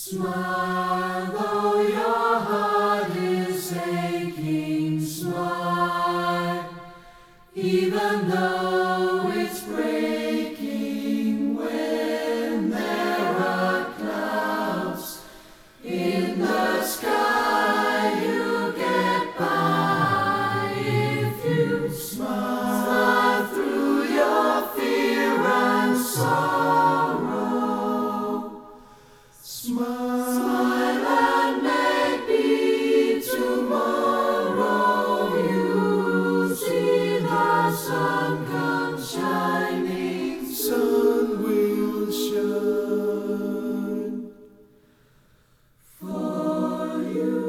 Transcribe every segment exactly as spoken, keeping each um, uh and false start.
Smile, though your heart is aching. Smile, even though it's breaking. When there are clouds in the sky, you get by if you smile. Smile through your fear and sorrow. Smile, and maybe tomorrow you'll see the sun come shining. Sun will shine for you.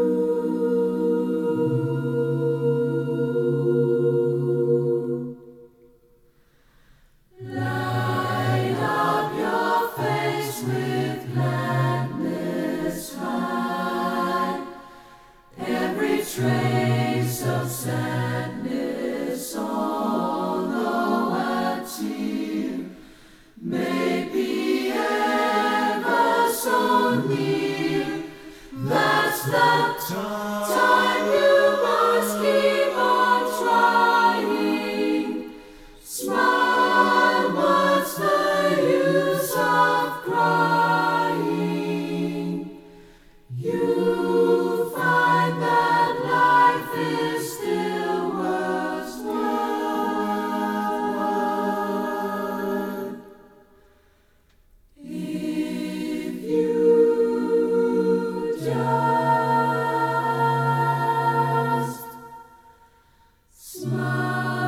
Light up your face with gladness, hide every trace of sadness, although a tear may be ever so near. That's the time you must keep on trying. Smile, what's the use of crying? You'll find that life is still worthwhile if you just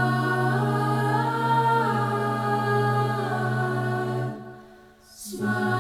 smile, smile.